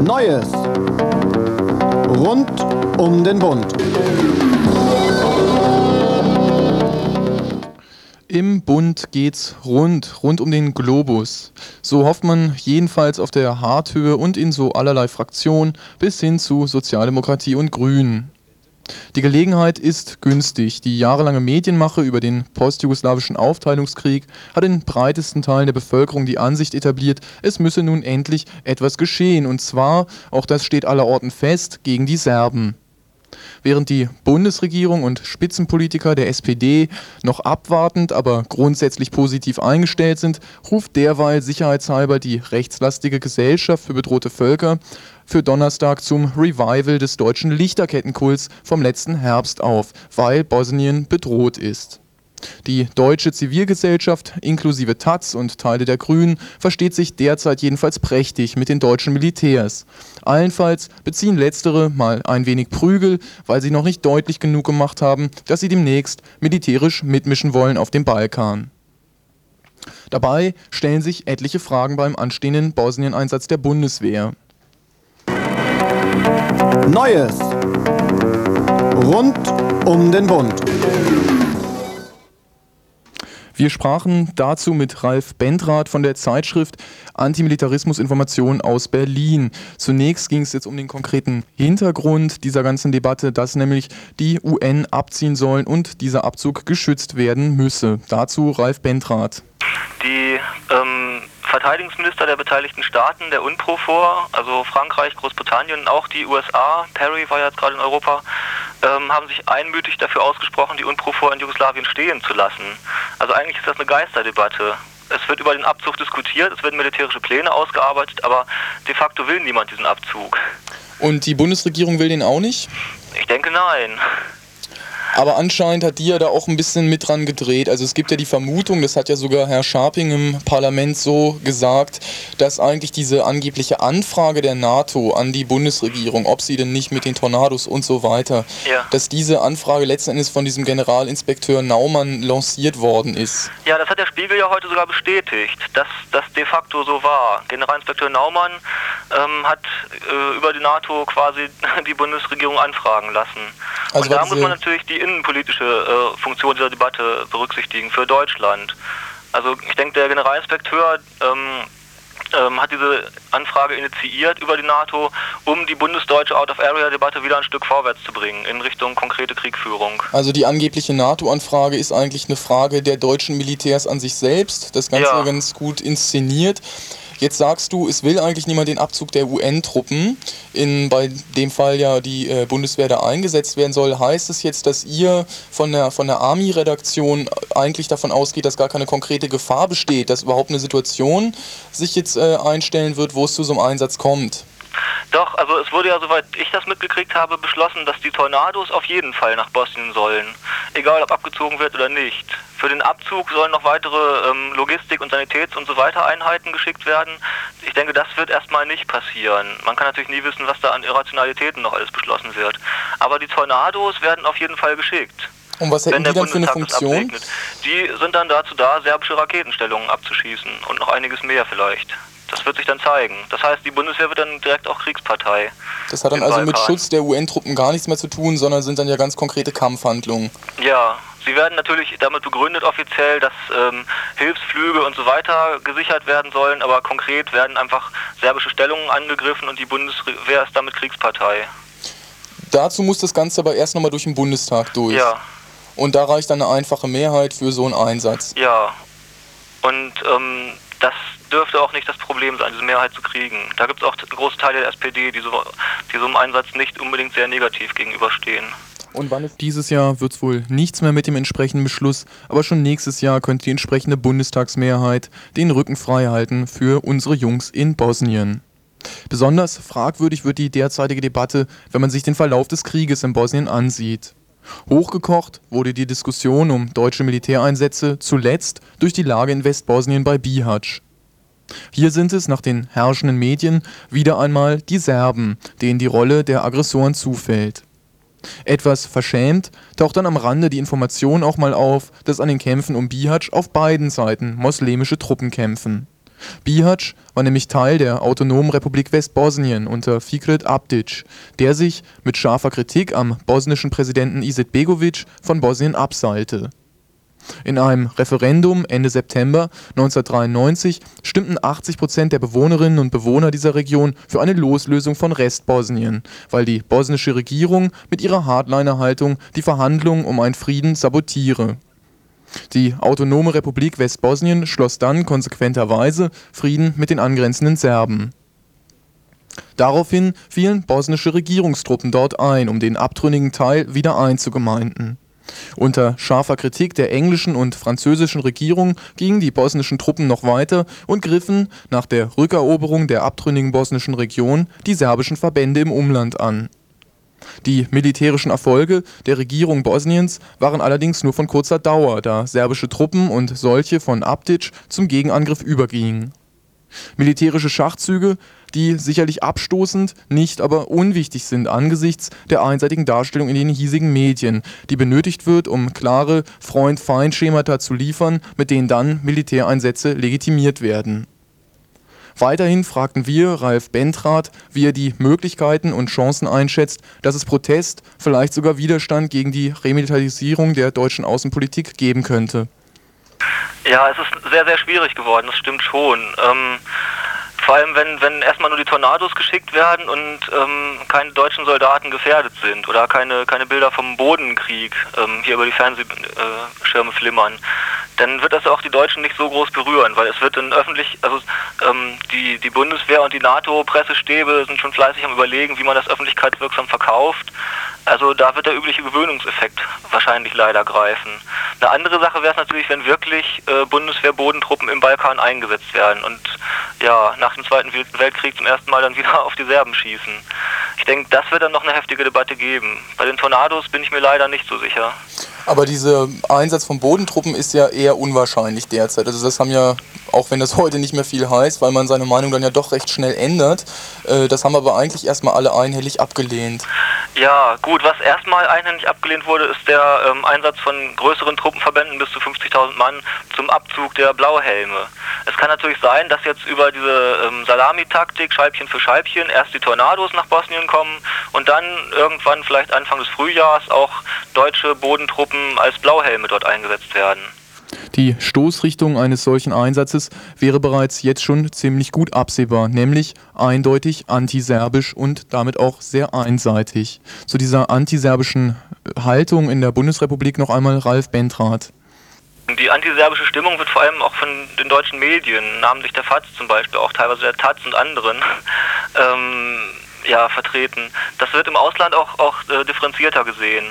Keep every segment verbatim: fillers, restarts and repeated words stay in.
Neues rund um den Bund. Im Bund geht's rund, rund um den Globus. So hofft man jedenfalls auf der Harthöhe und in so allerlei Fraktionen bis hin zu Sozialdemokratie und Grünen. Die Gelegenheit ist günstig. Die jahrelange Medienmache über den postjugoslawischen Aufteilungskrieg hat in breitesten Teilen der Bevölkerung die Ansicht etabliert, es müsse nun endlich etwas geschehen, und zwar, auch das steht allerorten fest, gegen die Serben. Während die Bundesregierung und Spitzenpolitiker der S P D noch abwartend, aber grundsätzlich positiv eingestellt sind, ruft derweil sicherheitshalber die rechtslastige Gesellschaft für bedrohte Völker für Donnerstag zum Revival des deutschen Lichterkettenkults vom letzten Herbst auf, weil Bosnien bedroht ist. Die deutsche Zivilgesellschaft inklusive Taz und Teile der Grünen versteht sich derzeit jedenfalls prächtig mit den deutschen Militärs. Allenfalls beziehen letztere mal ein wenig Prügel, weil sie noch nicht deutlich genug gemacht haben, dass sie demnächst militärisch mitmischen wollen auf dem Balkan. Dabei stellen sich etliche Fragen beim anstehenden Bosnien-Einsatz der Bundeswehr. Neues rund um den Bund. Wir sprachen dazu mit Ralf Bendrath von der Zeitschrift Antimilitarismus Information aus Berlin. Zunächst ging es jetzt um den konkreten Hintergrund dieser ganzen Debatte, dass nämlich die U N abziehen sollen und dieser Abzug geschützt werden müsse. Dazu Ralf Bendrath. Die ähm, Verteidigungsminister der beteiligten Staaten, der UNPROFOR, also Frankreich, Großbritannien, auch die U S A, Perry war jetzt gerade in Europa, ähm, haben sich einmütig dafür ausgesprochen, die UNPROFOR in Jugoslawien stehen zu lassen. Also eigentlich ist das eine Geisterdebatte. Es wird über den Abzug diskutiert, es werden militärische Pläne ausgearbeitet, aber de facto will niemand diesen Abzug. Und die Bundesregierung will den auch nicht? Ich denke, nein. Aber anscheinend hat die ja da auch ein bisschen mit dran gedreht. Also es gibt ja die Vermutung, das hat ja sogar Herr Scharping im Parlament so gesagt, dass eigentlich diese angebliche Anfrage der NATO an die Bundesregierung, ob sie denn nicht mit den Tornados und so weiter, ja. dass diese Anfrage letzten Endes von diesem Generalinspekteur Naumann lanciert worden ist. Ja, das hat der Spiegel ja heute sogar bestätigt, dass das de facto so war. Generalinspekteur Naumann ähm, hat äh, über die NATO quasi die Bundesregierung anfragen lassen. Also und da muss man natürlich die innenpolitische äh, Funktion dieser Debatte berücksichtigen für Deutschland. Also ich denke, der Generalinspekteur ähm, ähm, hat diese Anfrage initiiert über die NATO, um die bundesdeutsche Out-of-Area-Debatte wieder ein Stück vorwärts zu bringen in Richtung konkrete Kriegführung. Also die angebliche NATO-Anfrage ist eigentlich eine Frage der deutschen Militärs an sich selbst, das Ganze ja. ganz gut inszeniert. Jetzt sagst du, es will eigentlich niemand den Abzug der U N-Truppen, in bei dem Fall ja die äh, Bundeswehr da eingesetzt werden soll. Heißt es jetzt, dass ihr von der, von der Army-Redaktion eigentlich davon ausgeht, dass gar keine konkrete Gefahr besteht, dass überhaupt eine Situation sich jetzt äh, einstellen wird, wo es zu so einem Einsatz kommt? Doch, also es wurde ja, soweit ich das mitgekriegt habe, beschlossen, dass die Tornados auf jeden Fall nach Bosnien sollen. Egal, ob abgezogen wird oder nicht. Für den Abzug sollen noch weitere ähm, Logistik- und Sanitäts- und so weiter Einheiten geschickt werden. Ich denke, das wird erstmal nicht passieren. Man kann natürlich nie wissen, was da an Irrationalitäten noch alles beschlossen wird. Aber die Tornados werden auf jeden Fall geschickt. Und was hätten die dann für eine Funktion? Die sind dann dazu da, serbische Raketenstellungen abzuschießen und noch einiges mehr vielleicht. Das wird sich dann zeigen. Das heißt, die Bundeswehr wird dann direkt auch Kriegspartei. Das hat dann also mit Schutz der U N-Truppen gar nichts mehr zu tun, sondern sind dann ja ganz konkrete Kampfhandlungen. Ja, sie werden natürlich damit begründet offiziell, dass ähm, Hilfsflüge und so weiter gesichert werden sollen, aber konkret werden einfach serbische Stellungen angegriffen und die Bundeswehr ist damit Kriegspartei. Dazu muss das Ganze aber erst nochmal durch den Bundestag durch. Ja. Und da reicht dann eine einfache Mehrheit für so einen Einsatz. Ja. Und ähm, das dürfte auch nicht das Problem sein, diese Mehrheit zu kriegen. Da gibt es auch große Teile der S P D, die so, die so einem Einsatz nicht unbedingt sehr negativ gegenüberstehen. Und wann ist dieses Jahr wird es wohl nichts mehr mit dem entsprechenden Beschluss, aber schon nächstes Jahr könnte die entsprechende Bundestagsmehrheit den Rücken frei halten für unsere Jungs in Bosnien. Besonders fragwürdig wird die derzeitige Debatte, wenn man sich den Verlauf des Krieges in Bosnien ansieht. Hochgekocht wurde die Diskussion um deutsche Militäreinsätze zuletzt durch die Lage in Westbosnien bei Bihać. Hier sind es nach den herrschenden Medien wieder einmal die Serben, denen die Rolle der Aggressoren zufällt. Etwas verschämt taucht dann am Rande die Information auch mal auf, dass an den Kämpfen um Bihać auf beiden Seiten moslemische Truppen kämpfen. Bihać war nämlich Teil der autonomen Republik Westbosnien unter Fikret Abdić, der sich mit scharfer Kritik am bosnischen Präsidenten Izetbegović von Bosnien abseilte. In einem Referendum Ende September neunzehnhundertdreiundneunzig stimmten achtzig Prozent der Bewohnerinnen und Bewohner dieser Region für eine Loslösung von Restbosnien, weil die bosnische Regierung mit ihrer Hardliner-Haltung die Verhandlungen um einen Frieden sabotiere. Die autonome Republik Westbosnien schloss dann konsequenterweise Frieden mit den angrenzenden Serben. Daraufhin fielen bosnische Regierungstruppen dort ein, um den abtrünnigen Teil wieder einzugemeinden. Unter scharfer Kritik der englischen und französischen Regierung gingen die bosnischen Truppen noch weiter und griffen nach der Rückeroberung der abtrünnigen bosnischen Region die serbischen Verbände im Umland an. Die militärischen Erfolge der Regierung Bosniens waren allerdings nur von kurzer Dauer, da serbische Truppen und solche von Abdić zum Gegenangriff übergingen. Militärische Schachzüge, die sicherlich abstoßend, nicht aber unwichtig sind angesichts der einseitigen Darstellung in den hiesigen Medien, die benötigt wird, um klare Freund-Feind-Schemata zu liefern, mit denen dann Militäreinsätze legitimiert werden. Weiterhin fragten wir Ralf Bentrath, wie er die Möglichkeiten und Chancen einschätzt, dass es Protest, vielleicht sogar Widerstand gegen die Remilitarisierung der deutschen Außenpolitik geben könnte. Ja, es ist sehr, sehr schwierig geworden, das stimmt schon. Ähm, vor allem, wenn, wenn erstmal nur die Tornados geschickt werden und ähm, keine deutschen Soldaten gefährdet sind oder keine, keine Bilder vom Bodenkrieg ähm, hier über die Fernsehschirme flimmern, dann wird das auch die Deutschen nicht so groß berühren, weil es wird dann öffentlich, also ähm, die, die Bundeswehr und die NATO-Pressestäbe sind schon fleißig am Überlegen, wie man das öffentlichkeitswirksam verkauft. Also da wird der übliche Gewöhnungseffekt wahrscheinlich leider greifen. Eine andere Sache wäre es natürlich, wenn wirklich äh, Bundeswehr-Bodentruppen im Balkan eingesetzt werden und ja, nach dem Zweiten Weltkrieg zum ersten Mal dann wieder auf die Serben schießen. Ich denke, das wird dann noch eine heftige Debatte geben. Bei den Tornados bin ich mir leider nicht so sicher. Aber dieser Einsatz von Bodentruppen ist ja eher unwahrscheinlich derzeit. Also das haben ja, auch wenn das heute nicht mehr viel heißt, weil man seine Meinung dann ja doch recht schnell ändert, äh, das haben aber eigentlich erstmal alle einhellig abgelehnt. Ja, gut, was erstmal einhellig abgelehnt wurde, ist der ähm, Einsatz von größeren Truppenverbänden bis zu fünfzigtausend Mann zum Abzug der Blauhelme. Es kann natürlich sein, dass jetzt über diese ähm, Salamitaktik, Scheibchen für Scheibchen, erst die Tornados nach Bosnien kommen und dann irgendwann, vielleicht Anfang des Frühjahrs, auch deutsche Bodentruppen als Blauhelme dort eingesetzt werden. Die Stoßrichtung eines solchen Einsatzes wäre bereits jetzt schon ziemlich gut absehbar, nämlich eindeutig antiserbisch und damit auch sehr einseitig. Zu dieser antiserbischen Haltung in der Bundesrepublik noch einmal Ralf Bentrath. Die antiserbische Stimmung wird vor allem auch von den deutschen Medien, namentlich der F A Z zum Beispiel, auch teilweise der Taz und anderen, ähm, ja, vertreten. Das wird im Ausland auch, auch äh, differenzierter gesehen.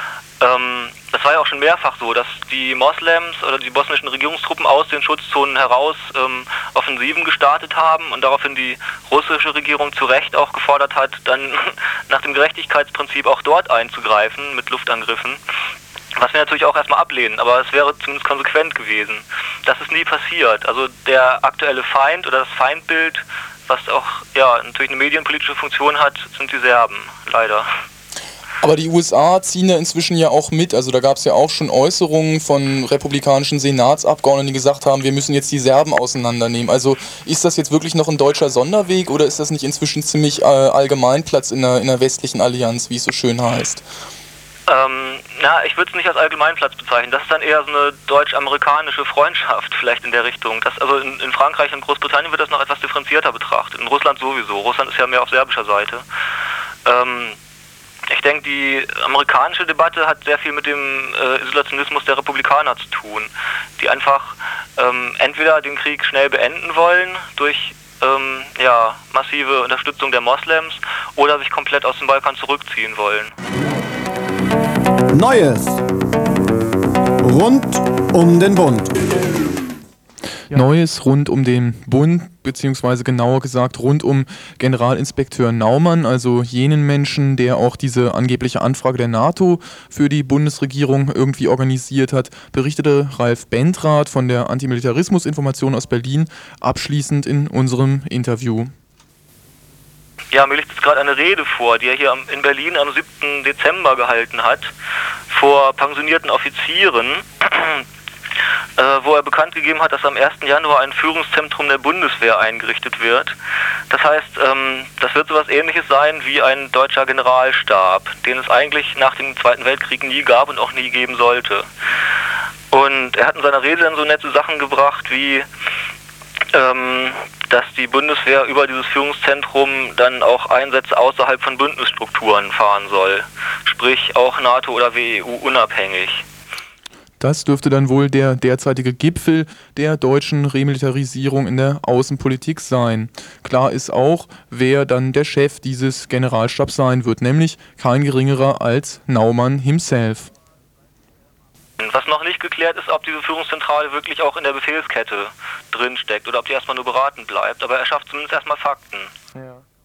Ähm, das war ja auch schon mehrfach so, dass die Moslems oder die bosnischen Regierungstruppen aus den Schutzzonen heraus ähm, Offensiven gestartet haben und daraufhin die russische Regierung zu Recht auch gefordert hat, dann nach dem Gerechtigkeitsprinzip auch dort einzugreifen mit Luftangriffen. Was wir natürlich auch erstmal ablehnen, aber es wäre zumindest konsequent gewesen. Das ist nie passiert. Also der aktuelle Feind oder das Feindbild, was auch ja natürlich eine medienpolitische Funktion hat, sind die Serben, leider. Aber die U S A ziehen ja inzwischen ja auch mit, also da gab es ja auch schon Äußerungen von republikanischen Senatsabgeordneten, die gesagt haben, wir müssen jetzt die Serben auseinandernehmen. Also ist das jetzt wirklich noch ein deutscher Sonderweg oder ist das nicht inzwischen ziemlich äh, Allgemeinplatz in der, in der westlichen Allianz, wie es so schön heißt? Ähm, na, ich würde es nicht als Allgemeinplatz bezeichnen. Das ist dann eher so eine deutsch-amerikanische Freundschaft vielleicht in der Richtung. Das, also in, in Frankreich und Großbritannien wird das noch etwas differenzierter betrachtet. In Russland sowieso. Russland ist ja mehr auf serbischer Seite. Ähm, Ich denke, die amerikanische Debatte hat sehr viel mit dem äh, Isolationismus der Republikaner zu tun, die einfach ähm, entweder den Krieg schnell beenden wollen durch ähm, ja, massive Unterstützung der Moslems oder sich komplett aus dem Balkan zurückziehen wollen. Neues rund um den Bund. Neues rund um den Bund, beziehungsweise genauer gesagt rund um Generalinspekteur Naumann, also jenen Menschen, der auch diese angebliche Anfrage der NATO für die Bundesregierung irgendwie organisiert hat, berichtete Ralf Bentrath von der Antimilitarismus-Information aus Berlin abschließend in unserem Interview. Ja, mir liegt jetzt gerade eine Rede vor, die er hier in Berlin am siebten Dezember gehalten hat, vor pensionierten Offizieren. äh, wo er bekannt gegeben hat, dass am ersten Januar ein Führungszentrum der Bundeswehr eingerichtet wird. Das heißt, ähm, das wird sowas Ähnliches sein wie ein deutscher Generalstab, den es eigentlich nach dem Zweiten Weltkrieg nie gab und auch nie geben sollte. Und er hat in seiner Rede dann so nette Sachen gebracht wie, ähm, dass die Bundeswehr über dieses Führungszentrum dann auch Einsätze außerhalb von Bündnisstrukturen fahren soll. Sprich auch NATO oder W E U unabhängig. Das dürfte dann wohl der derzeitige Gipfel der deutschen Remilitarisierung in der Außenpolitik sein. Klar ist auch, wer dann der Chef dieses Generalstabs sein wird, nämlich kein geringerer als Naumann himself. Was noch nicht geklärt ist, ob diese Führungszentrale wirklich auch in der Befehlskette drinsteckt oder ob die erstmal nur beratend bleibt, aber er schafft zumindest erstmal Fakten. Ja.